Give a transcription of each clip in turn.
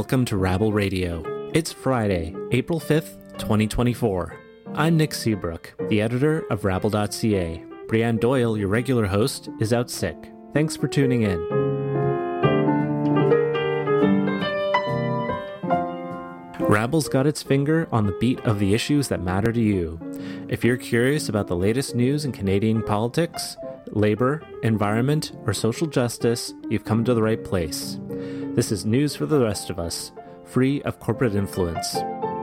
welcome to Rabble Radio. It's Friday, April 5th, 2024. I'm Nick Seabrook, the editor of Rabble.ca. Brianne Doyle, your regular host, is out sick. Thanks for tuning in. Rabble's got its finger on the beat of the issues that matter to you. If you're curious about the latest news in Canadian politics, labor, environment, or social justice, you've come to the right place. This is news for the rest of us, free of corporate influence.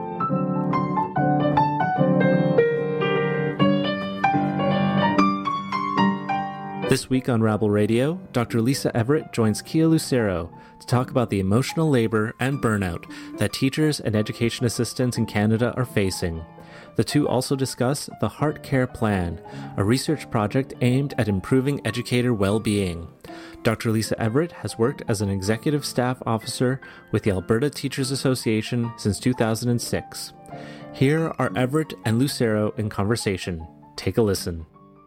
This week on Rabble Radio, Dr. Lisa Everett joins Kia Lucero to talk about the emotional labor and burnout that teachers and education assistants in Canada are facing. The two also discuss the Heart Care Plan, a research project aimed at improving educator well-being. Dr. Lisa Everett has worked as an executive staff officer with the Alberta Teachers Association since 2006. Here are Everett and Lucero in conversation. Take a listen.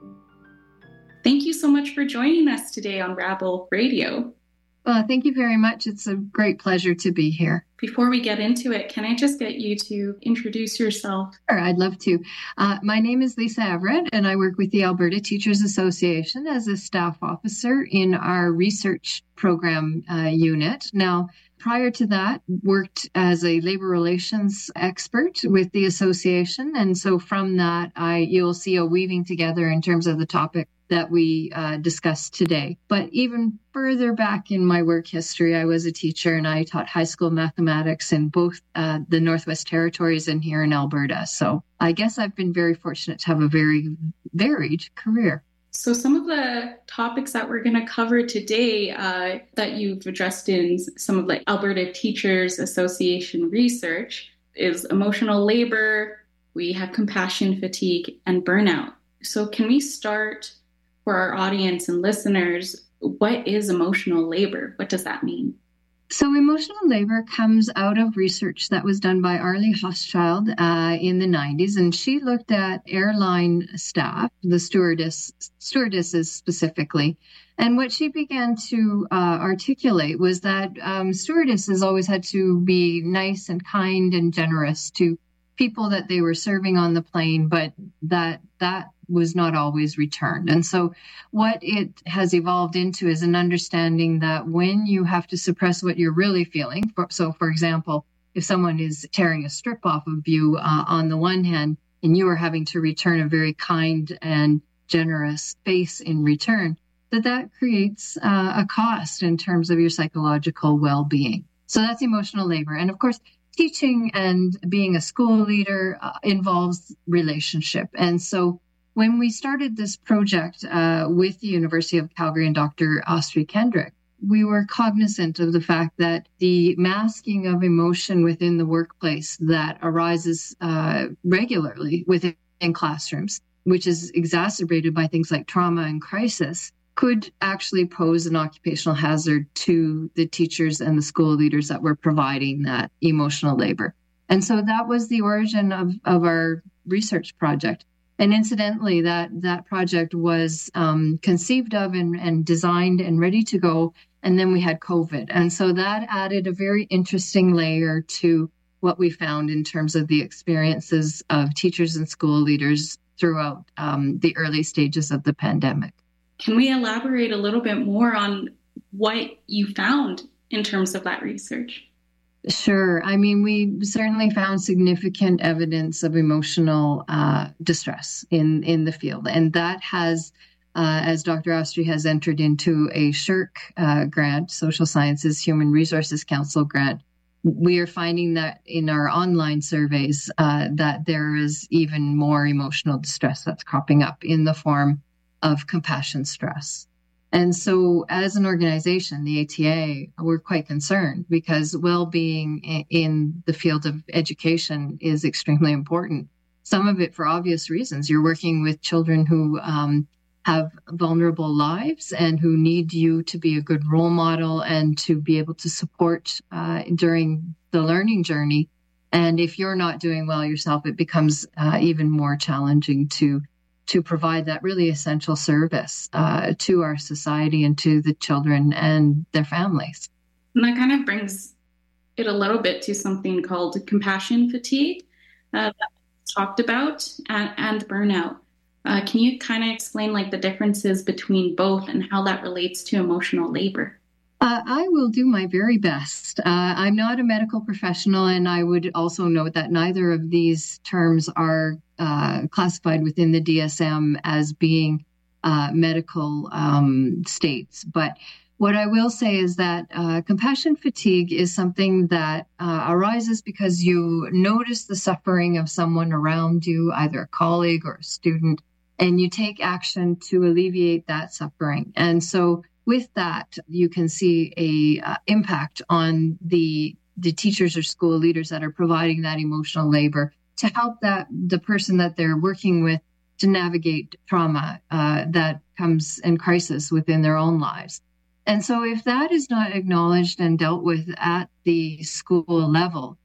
Thank you so much for joining us today on Rabble Radio. Well, thank you very much. It's a great pleasure to be here. Before we get into it, can I just get you to introduce yourself? Sure, I'd love to. My name is Lisa Everett, and I work with the Alberta Teachers Association as a staff officer in our research program unit. Now, prior to that, worked as a labor relations expert with the association. And so from that, you'll see a weaving together in terms of the topic that we discussed today. But even further back in my work history, I was a teacher and I taught high school mathematics in both the Northwest Territories and here in Alberta. So I guess I've been very fortunate to have a very varied career. So some of the topics that we're going to cover today that you've addressed in some of the Alberta Teachers Association research is emotional labor, we have compassion fatigue, and burnout. So can we start for our audience and listeners, what is emotional labor? What does that mean? So emotional labor comes out of research that was done by Arlie Hochschild in the 90s, and she looked at airline staff, the stewardesses specifically, and what she began to articulate was that stewardesses always had to be nice and kind and generous to people that they were serving on the plane, but that was not always returned. And so what it has evolved into is an understanding that when you have to suppress what you're really feeling, for example, if someone is tearing a strip off of you on the one hand, and you are having to return a very kind and generous face in return, that creates a cost in terms of your psychological well-being. So that's emotional labor. And of course, teaching and being a school leader involves relationship. And so when we started this project with the University of Calgary and Dr. Austrie Kendrick, we were cognizant of the fact that the masking of emotion within the workplace that arises regularly within classrooms, which is exacerbated by things like trauma and crisis, could actually pose an occupational hazard to the teachers and the school leaders that were providing that emotional labor. And so that was the origin of our research project. And incidentally, that project was conceived of and designed and ready to go. And then we had COVID. And so that added a very interesting layer to what we found in terms of the experiences of teachers and school leaders throughout the early stages of the pandemic. Can we elaborate a little bit more on what you found in terms of that research? Sure. I mean, we certainly found significant evidence of emotional distress in the field. And that has, as Dr. Austrie has entered into a SSHRC grant, Social Sciences Human Resources Council grant, we are finding that in our online surveys that there is even more emotional distress that's cropping up in the form of compassion stress. And so as an organization, the ATA, we're quite concerned because well-being in the field of education is extremely important. Some of it for obvious reasons. You're working with children who have vulnerable lives and who need you to be a good role model and to be able to support during the learning journey. And if you're not doing well yourself, it becomes even more challenging to provide that really essential service to our society and to the children and their families. And that kind of brings it a little bit to something called compassion fatigue that's talked about and burnout. Can you kind of explain like the differences between both and how that relates to emotional labor? I will do my very best. I'm not a medical professional, and I would also note that neither of these terms are classified within the DSM as being medical states. But what I will say is that compassion fatigue is something that arises because you notice the suffering of someone around you, either a colleague or a student, and you take action to alleviate that suffering. And so with that, you can see a impact on the teachers or school leaders that are providing that emotional labor to help the person that they're working with to navigate trauma that comes in crisis within their own lives. And so if that is not acknowledged and dealt with at the school level,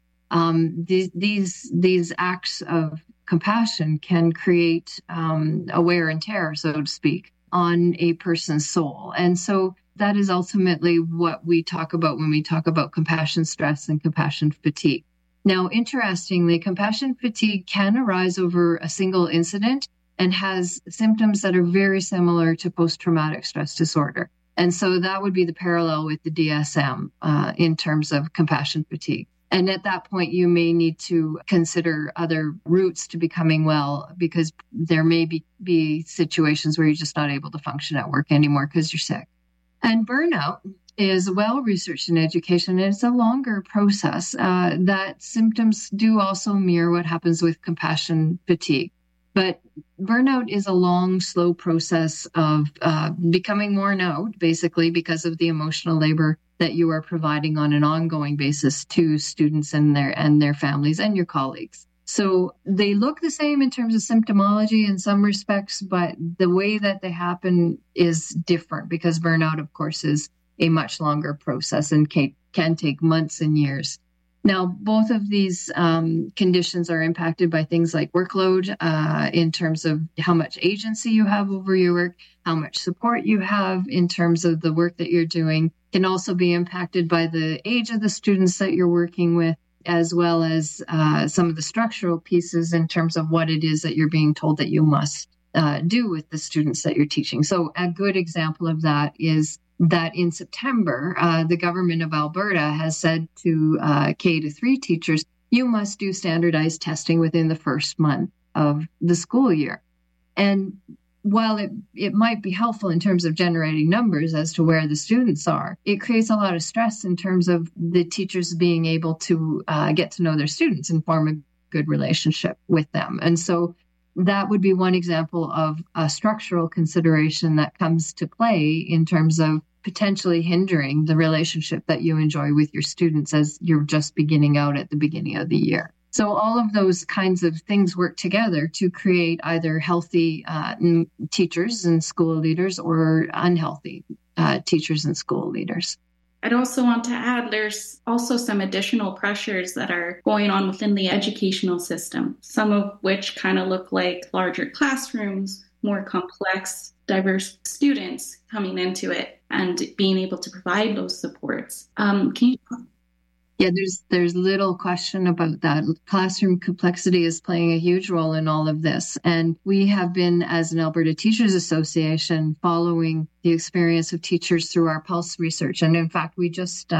these acts of compassion can create a wear and tear, so to speak, on a person's soul. And so that is ultimately what we talk about when we talk about compassion stress and compassion fatigue. Now, interestingly, compassion fatigue can arise over a single incident and has symptoms that are very similar to post-traumatic stress disorder. And so that would be the parallel with the DSM in terms of compassion fatigue. And at that point, you may need to consider other routes to becoming well, because there may be situations where you're just not able to function at work anymore because you're sick. And burnout is well researched in education. It's a longer process. That symptoms do also mirror what happens with compassion fatigue. But burnout is a long, slow process of becoming worn out, basically, because of the emotional labor that you are providing on an ongoing basis to students and their families and your colleagues. So they look the same in terms of symptomology in some respects, but the way that they happen is different because burnout, of course, is a much longer process and can take months and years. Now, both of these conditions are impacted by things like workload in terms of how much agency you have over your work, how much support you have in terms of the work that you're doing. Can also be impacted by the age of the students that you're working with, as well as some of the structural pieces in terms of what it is that you're being told that you must do with the students that you're teaching. So a good example of that is that in September, the government of Alberta has said to K-3 teachers, you must do standardized testing within the first month of the school year. And while it might be helpful in terms of generating numbers as to where the students are, it creates a lot of stress in terms of the teachers being able to get to know their students and form a good relationship with them. And so that would be one example of a structural consideration that comes to play in terms of potentially hindering the relationship that you enjoy with your students as you're just beginning out at the beginning of the year. So all of those kinds of things work together to create either healthy teachers and school leaders or unhealthy teachers and school leaders. I'd also want to add there's also some additional pressures that are going on within the educational system, some of which kind of look like larger classrooms, more complex, diverse students coming into it and being able to provide those supports. Can you Yeah, there's little question about that. Classroom complexity is playing a huge role in all of this. And we have been, as an Alberta Teachers Association, following the experience of teachers through our Pulse research. And in fact, we just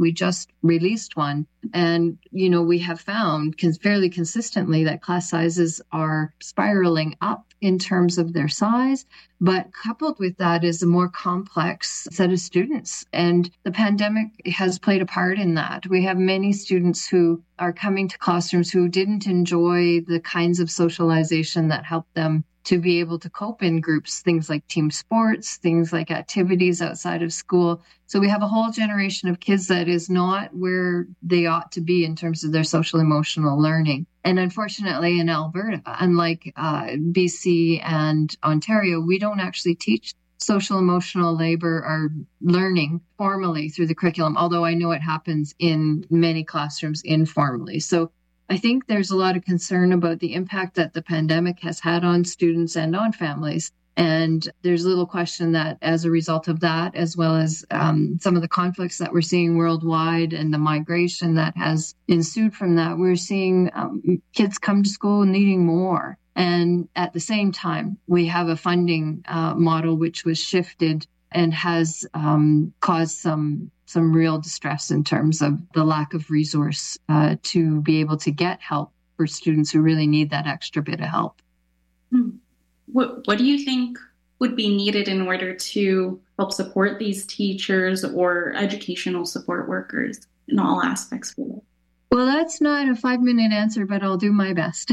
released one. And, we have found fairly consistently that class sizes are spiraling up in terms of their size. But coupled with that is a more complex set of students. And the pandemic has played a part in that. We have many students who are coming to classrooms who didn't enjoy the kinds of socialization that helped them to be able to cope in groups, things like team sports, things like activities outside of school. So we have a whole generation of kids that is not where they ought to be in terms of their social emotional learning. And unfortunately in Alberta, unlike BC and Ontario, we don't actually teach social emotional labor or learning formally through the curriculum, although I know it happens in many classrooms informally. So I think there's a lot of concern about the impact that the pandemic has had on students and on families. And there's little question that as a result of that, as well as some of the conflicts that we're seeing worldwide and the migration that has ensued from that, we're seeing kids come to school needing more. And at the same time, we have a funding model which was shifted and has caused some real distress in terms of the lack of resource to be able to get help for students who really need that extra bit of help. What do you think would be needed in order to help support these teachers or educational support workers in all aspects of it? Well, that's not a 5-minute answer, but I'll do my best.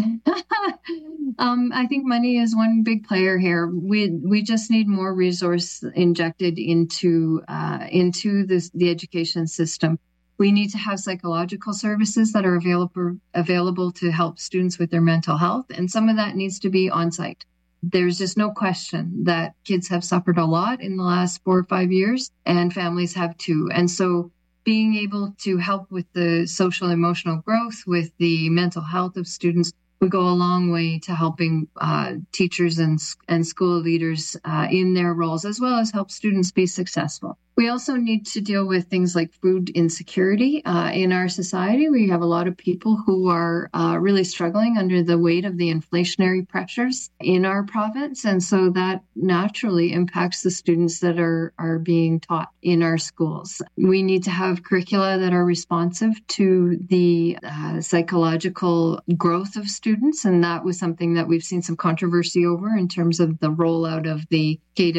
I think money is one big player here. We just need more resource injected into the education system. We need to have psychological services that are available to help students with their mental health, and some of that needs to be on site. There's just no question that kids have suffered a lot in the last 4 or 5 years, and families have too. And so being able to help with the social emotional growth, with the mental health of students, would go a long way to helping teachers and school leaders in their roles, as well as help students be successful. We also need to deal with things like food insecurity in our society. We have a lot of people who are really struggling under the weight of the inflationary pressures in our province. And so that naturally impacts the students that are being taught in our schools. We need to have curricula that are responsive to the psychological growth of students. And that was something that we've seen some controversy over in terms of the rollout of the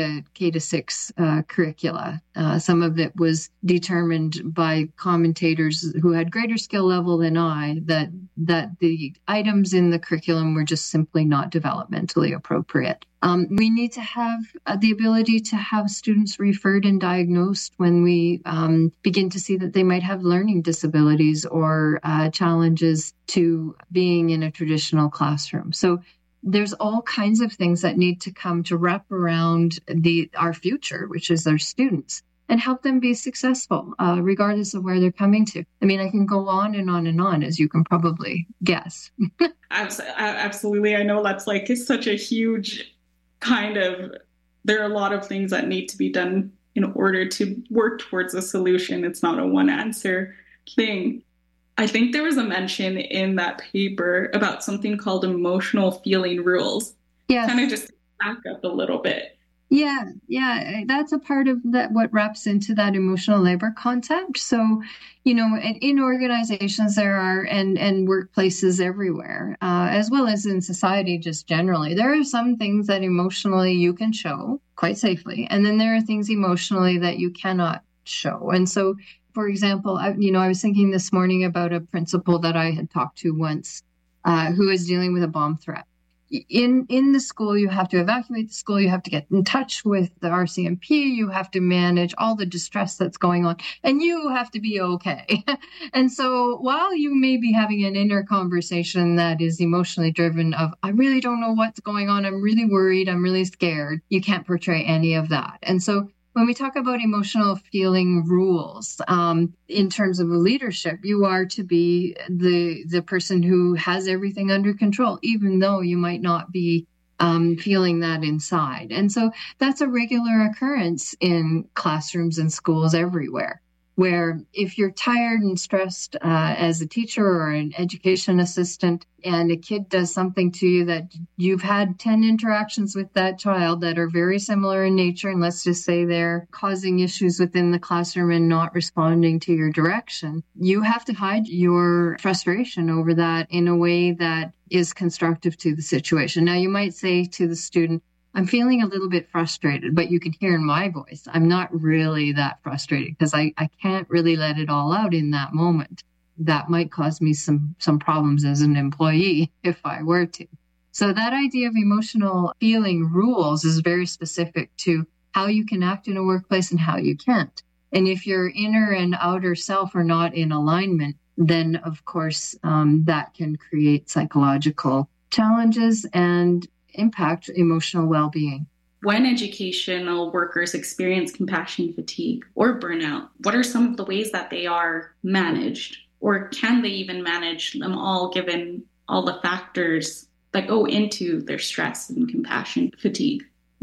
K-6 curricula. Some of it was determined by commentators who had greater skill level than I, that the items in the curriculum were just simply not developmentally appropriate. We need to have the ability to have students referred and diagnosed when we begin to see that they might have learning disabilities or challenges to being in a traditional classroom. So there's all kinds of things that need to come to wrap around our future, which is our students, and help them be successful, regardless of where they're coming to. I mean, I can go on and on and on, as you can probably guess. Absolutely. I know that's it's such a huge there are a lot of things that need to be done in order to work towards a solution. It's not a one answer thing. I think there was a mention in that paper about something called emotional feeling rules. Yes. Kind of just back up a little bit. Yeah, that's a part of that, what wraps into that emotional labor concept. So, in organizations there are, and workplaces everywhere, as well as in society just generally, there are some things that emotionally you can show quite safely. And then there are things emotionally that you cannot show. And so, for example, I was thinking this morning about a principal that I had talked to once who is dealing with a bomb threat. In the school, you have to evacuate the school, you have to get in touch with the RCMP, you have to manage all the distress that's going on, and you have to be okay. And so while you may be having an inner conversation that is emotionally driven of, I really don't know what's going on, I'm really worried, I'm really scared, you can't portray any of that. And so when we talk about emotional feeling rules, in terms of leadership, you are to be the person who has everything under control, even though you might not be feeling that inside. And so that's a regular occurrence in classrooms and schools everywhere, where if you're tired and stressed as a teacher or an education assistant, and a kid does something to you that you've had 10 interactions with that child that are very similar in nature, and let's just say they're causing issues within the classroom and not responding to your direction, you have to hide your frustration over that in a way that is constructive to the situation. Now, you might say to the student, I'm feeling a little bit frustrated, but you can hear in my voice, I'm not really that frustrated because I can't really let it all out in that moment. That might cause me some problems as an employee if I were to. So that idea of emotional feeling rules is very specific to how you can act in a workplace and how you can't. And if your inner and outer self are not in alignment, then of course that can create psychological challenges and impact emotional well-being. When educational workers experience compassion fatigue or burnout, what are some of the ways that they are managed? Or can they even manage them all, given all the factors that go into their stress and compassion fatigue?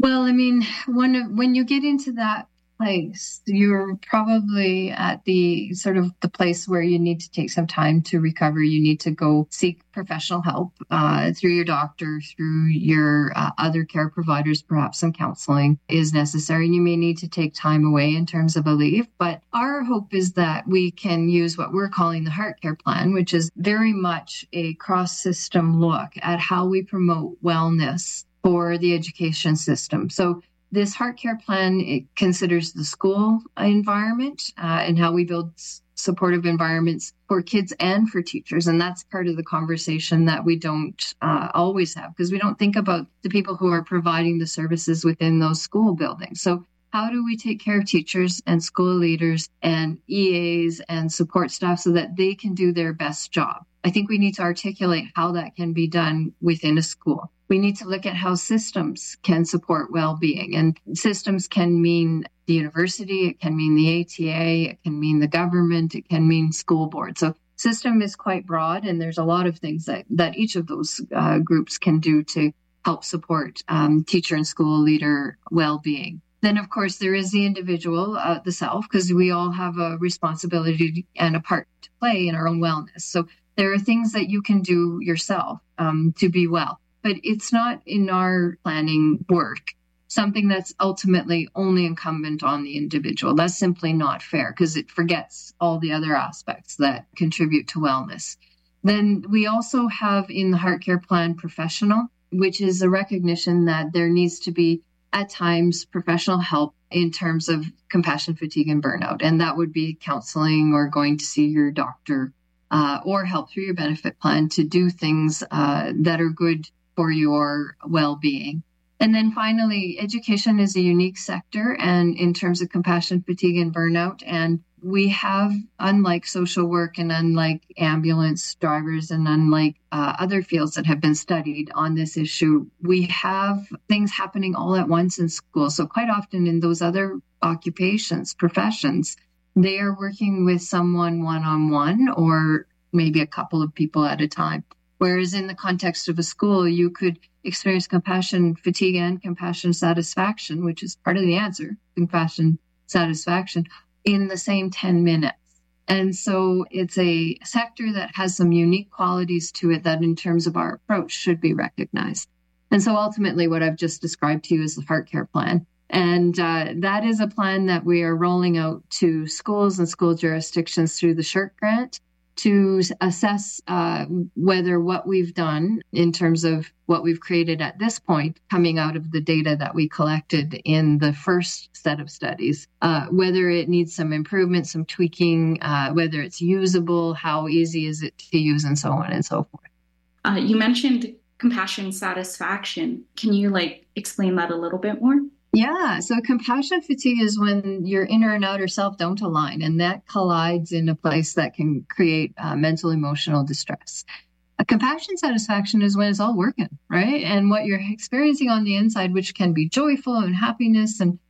Well, I mean, when you get into that place, you're probably at the sort of the place where you need to take some time to recover. You need to go seek professional help through your doctor, through your other care providers. Perhaps some counseling is necessary, and you may need to take time away in terms of a leave. But our hope is that we can use what we're calling the Heart Care Plan, which is very much a cross-system look at how we promote wellness for the education system. So this Heart Care Plan, it considers the school environment and how we build supportive environments for kids and for teachers. And that's part of the conversation that we don't always have, because we don't think about the people who are providing the services within those school buildings. So how do we take care of teachers and school leaders and EAs and support staff so that they can do their best job? I think we need to articulate how that can be done within a school. We need to look at how systems can support well-being. And systems can mean the university, it can mean the ATA, it can mean the government, it can mean school board. So system is quite broad, and there's a lot of things that each of those groups can do to help support teacher and school leader well-being. Then, of course, there is the individual, the self, because we all have a responsibility and a part to play in our own wellness. So there are things that you can do yourself to be well. But it's not in our planning work something that's ultimately only incumbent on the individual. That's simply not fair, because it forgets all the other aspects that contribute to wellness. Then we also have in the Heart Care Plan professional, which is a recognition that there needs to be at times professional help in terms of compassion, fatigue, and burnout. And that would be counseling or going to see your doctor or help through your benefit plan to do things that are good for your well-being. And then finally, education is a unique sector, and in terms of compassion, fatigue, and burnout. And we have, unlike social work and unlike ambulance drivers and unlike other fields that have been studied on this issue, we have things happening all at once in school. So quite often in those other occupations, professions, they are working with someone one-on-one or maybe a couple of people at a time. Whereas in the context of a school, you could experience compassion fatigue and compassion satisfaction, which is part of the answer, compassion satisfaction, in the same 10 minutes. And so it's a sector that has some unique qualities to it that in terms of our approach should be recognized. And so ultimately what I've just described to you is the Heart Care Plan. And that is a plan that we are rolling out to schools and school jurisdictions through the SSHRC grant to assess whether what we've done in terms of what we've created at this point, coming out of the data that we collected in the first set of studies, whether it needs some improvement, some tweaking, whether it's usable, how easy is it to use, and so on and so forth. You mentioned compassion satisfaction. Can you explain that a little bit more? Yeah, so compassion fatigue is when your inner and outer self don't align, and that collides in a place that can create mental, emotional distress. A compassion satisfaction is when it's all working, right? And what you're experiencing on the inside, which can be joyful and happiness, and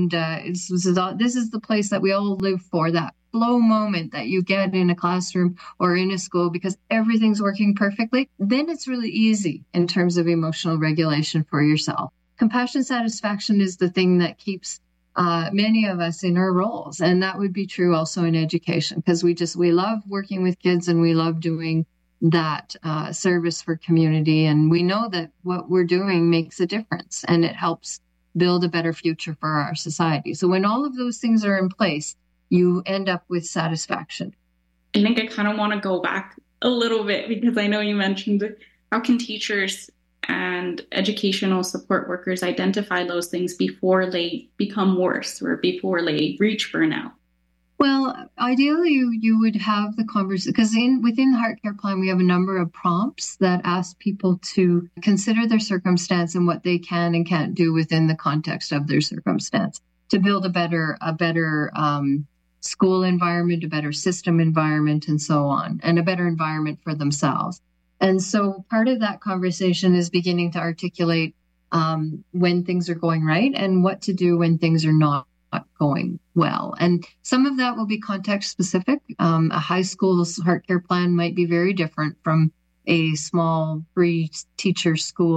this is the place that we all live for, that flow moment that you get in a classroom or in a school because everything's working perfectly. Then it's really easy in terms of emotional regulation for yourself. Compassion satisfaction is the thing that keeps many of us in our roles. And that would be true also in education, because we love working with kids and we love doing that service for community. And we know that what we're doing makes a difference and it helps build a better future for our society. So when all of those things are in place, you end up with satisfaction. I think I kind of want to go back a little bit, because I know you mentioned how can teachers and educational support workers identify those things before they become worse or before they reach burnout? Well, ideally, you would have the conversation, because within the Heart Care Plan, we have a number of prompts that ask people to consider their circumstance and what they can and can't do within the context of their circumstance to build a better school environment, a better system environment, and so on, and a better environment for themselves. And so part of that conversation is beginning to articulate when things are going right and what to do when things are not going well. And some of that will be context specific. A high school's Heart Care Plan might be very different from a small free teacher school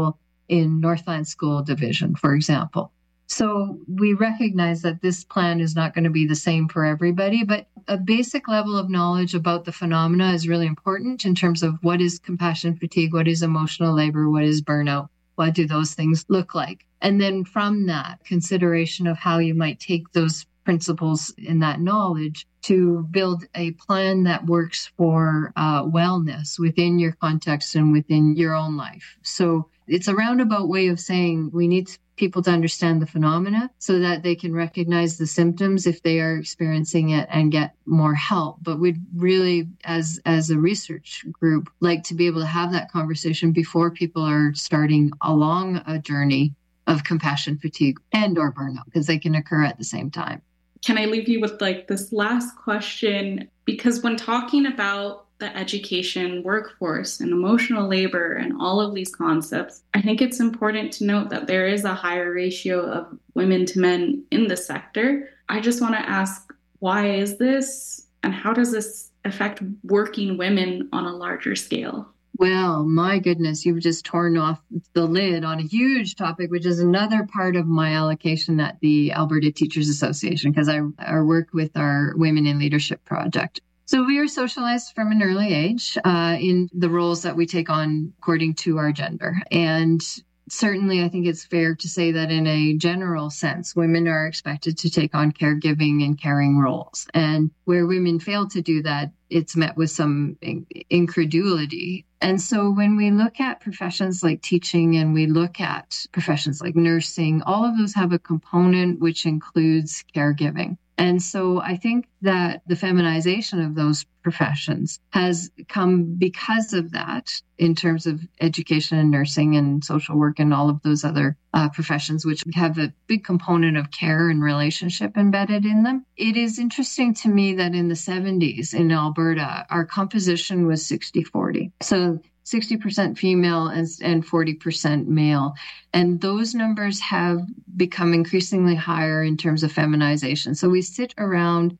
in Northland School Division, for example. So we recognize that this plan is not going to be the same for everybody, but a basic level of knowledge about the phenomena is really important in terms of what is compassion fatigue, what is emotional labor, what is burnout, what do those things look like? And then from that, consideration of how you might take those principles in that knowledge to build a plan that works for wellness within your context and within your own life. So it's a roundabout way of saying we need people to understand the phenomena so that they can recognize the symptoms if they are experiencing it and get more help. But we'd really, as a research group, like to be able to have that conversation before people are starting along a journey of compassion fatigue and or burnout, because they can occur at the same time. Can I leave you with this last question? Because when talking about the education workforce and emotional labor and all of these concepts, I think it's important to note that there is a higher ratio of women to men in the sector. I just want to ask, why is this, and how does this affect working women on a larger scale? Well, my goodness, you've just torn off the lid on a huge topic, which is another part of my allocation at the Alberta Teachers Association, because I work with our Women in Leadership project. So we are socialized from an early age in the roles that we take on according to our gender. And certainly, I think it's fair to say that in a general sense, women are expected to take on caregiving and caring roles. And where women fail to do that, it's met with some incredulity. And so when we look at professions like teaching and we look at professions like nursing, all of those have a component which includes caregiving. And so I think that the feminization of those professions has come because of that in terms of education and nursing and social work and all of those other professions, which have a big component of care and relationship embedded in them. It is interesting to me that in the 70s in Alberta, our composition was 60-40. So 60% female and 40% male. And those numbers have become increasingly higher in terms of feminization. So we sit around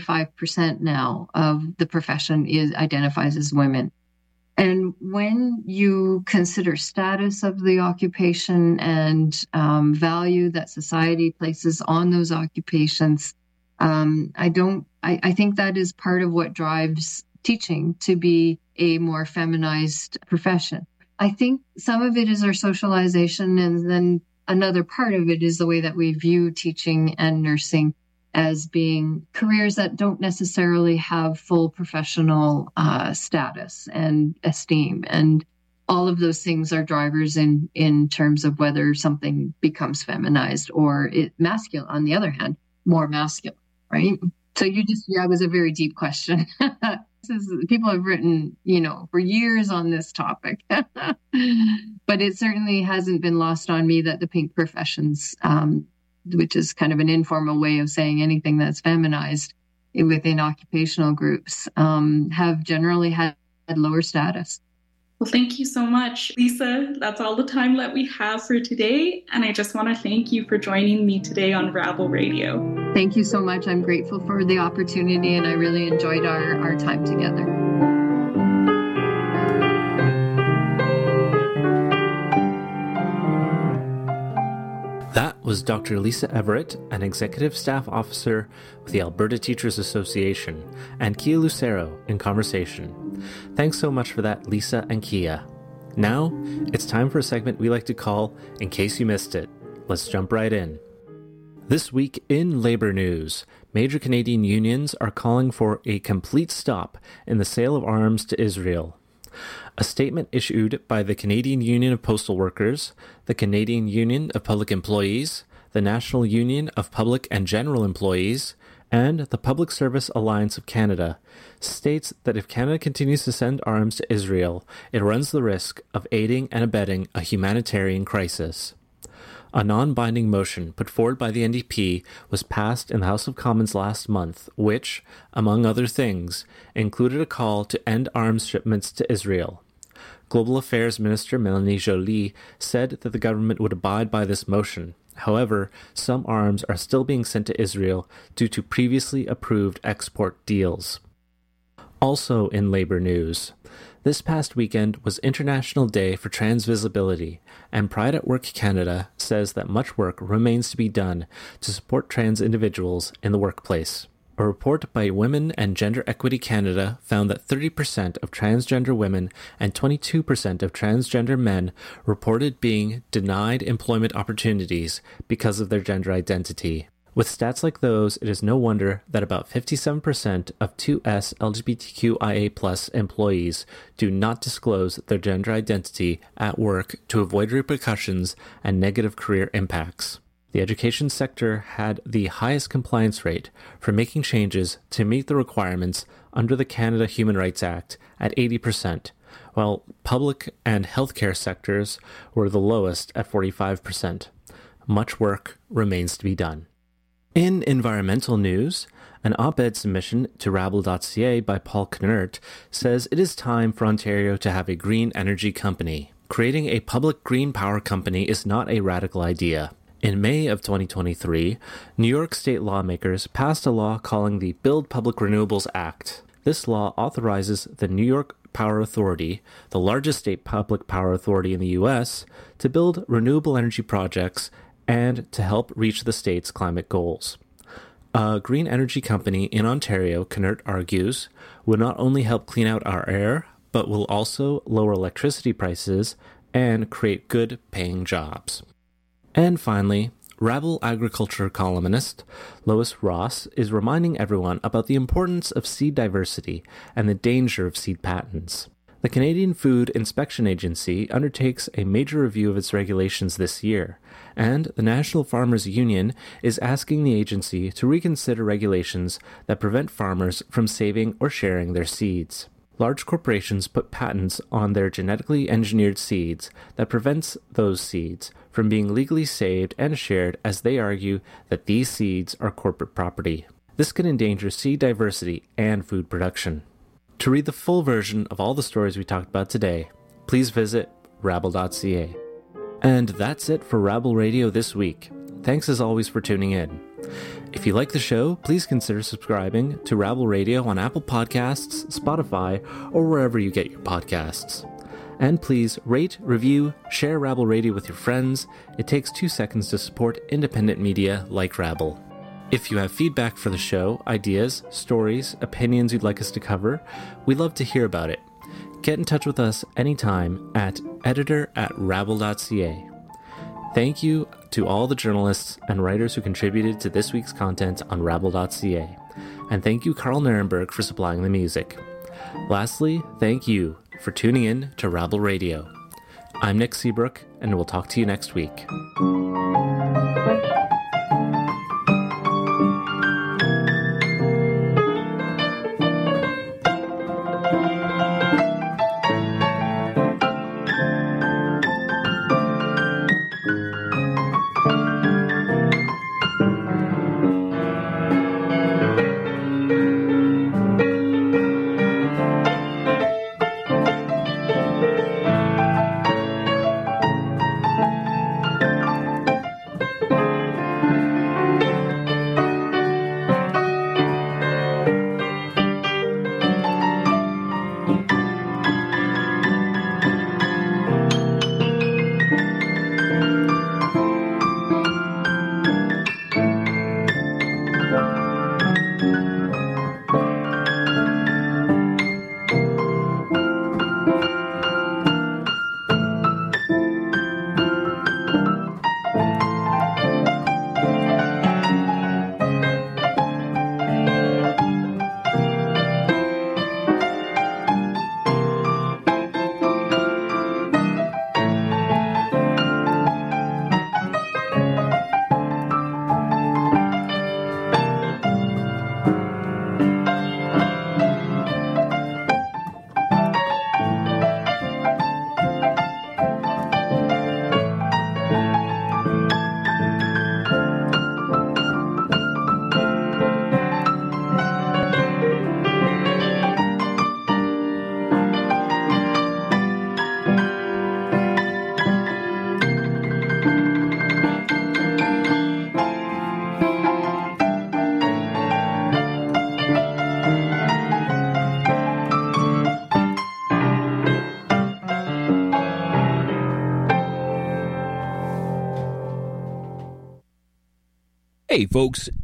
75% now of the profession identifies as women. And when you consider status of the occupation and value that society places on those occupations, I think that is part of what drives teaching to be a more feminized profession. I think some of it is our socialization, and then another part of it is the way that we view teaching and nursing as being careers that don't necessarily have full professional status and esteem. And all of those things are drivers in terms of whether something becomes feminized or masculine, on the other hand, more masculine, right? So that was a very deep question. People have written, for years on this topic, but it certainly hasn't been lost on me that the pink professions, which is kind of an informal way of saying anything that's feminized within occupational groups, have generally had lower status. Well, thank you so much, Lisa. That's all the time that we have for today. And I just want to thank you for joining me today on Rabble Radio. Thank you so much. I'm grateful for the opportunity, and I really enjoyed our time together. That was Dr. Lisa Everett, an Executive Staff Officer with the Alberta Teachers Association, and Kia Lucero in conversation. Thanks so much for that, Lisa and Kia. Now, it's time for a segment we like to call In Case You Missed It. Let's jump right in. This week in labor news, major Canadian unions are calling for a complete stop in the sale of arms to Israel. A statement issued by the Canadian Union of Postal Workers, the Canadian Union of Public Employees, the National Union of Public and General Employees, and the Public Service Alliance of Canada states that if Canada continues to send arms to Israel, it runs the risk of aiding and abetting a humanitarian crisis. A non-binding motion put forward by the NDP was passed in the House of Commons last month, which, among other things, included a call to end arms shipments to Israel. Global Affairs Minister Melanie Joly said that the government would abide by this motion. However, some arms are still being sent to Israel due to previously approved export deals. Also in labor news, This past weekend was International Day for Trans Visibility, and Pride at Work Canada says that much work remains to be done to support trans individuals in the workplace. A report by Women and Gender Equity Canada found that 30% of transgender women and 22% of transgender men reported being denied employment opportunities because of their gender identity. With stats like those, it is no wonder that about 57% of 2S LGBTQIA+ employees do not disclose their gender identity at work to avoid repercussions and negative career impacts. The education sector had the highest compliance rate for making changes to meet the requirements under the Canada Human Rights Act at 80%, while public and healthcare sectors were the lowest at 45%. Much work remains to be done. In environmental news, an op-ed submission to Rabble.ca by Paul Knert says it is time for Ontario to have a green energy company. Creating a public green power company is not a radical idea. In May of 2023, New York state lawmakers passed a law calling the Build Public Renewables Act. This law authorizes the New York Power Authority, the largest state public power authority in the U.S., to build renewable energy projects and to help reach the state's climate goals. A green energy company in Ontario, Knert argues, will not only help clean out our air, but will also lower electricity prices and create good paying jobs. And finally, Rabble agriculture columnist Lois Ross is reminding everyone about the importance of seed diversity and the danger of seed patents. The Canadian Food Inspection Agency undertakes a major review of its regulations this year, and the National Farmers Union is asking the agency to reconsider regulations that prevent farmers from saving or sharing their seeds. Large corporations put patents on their genetically engineered seeds that prevents those seeds from being legally saved and shared, as they argue that these seeds are corporate property. This can endanger seed diversity and food production. To read the full version of all the stories we talked about today, please visit Rabble.ca. And that's it for Rabble Radio this week. Thanks as always for tuning in. If you like the show, please consider subscribing to Rabble Radio on Apple Podcasts, Spotify, or wherever you get your podcasts. And please rate, review, share Rabble Radio with your friends. It takes 2 seconds to support independent media like Rabble. If you have feedback for the show, ideas, stories, opinions you'd like us to cover, we'd love to hear about it. Get in touch with us anytime at editor@rabble.ca. Thank you to all the journalists and writers who contributed to this week's content on Rabble.ca. And thank you, Carl Nirenberg, for supplying the music. Lastly, thank you for tuning in to Rabble Radio. I'm Nick Seabrook, and we'll talk to you next week. Hey folks,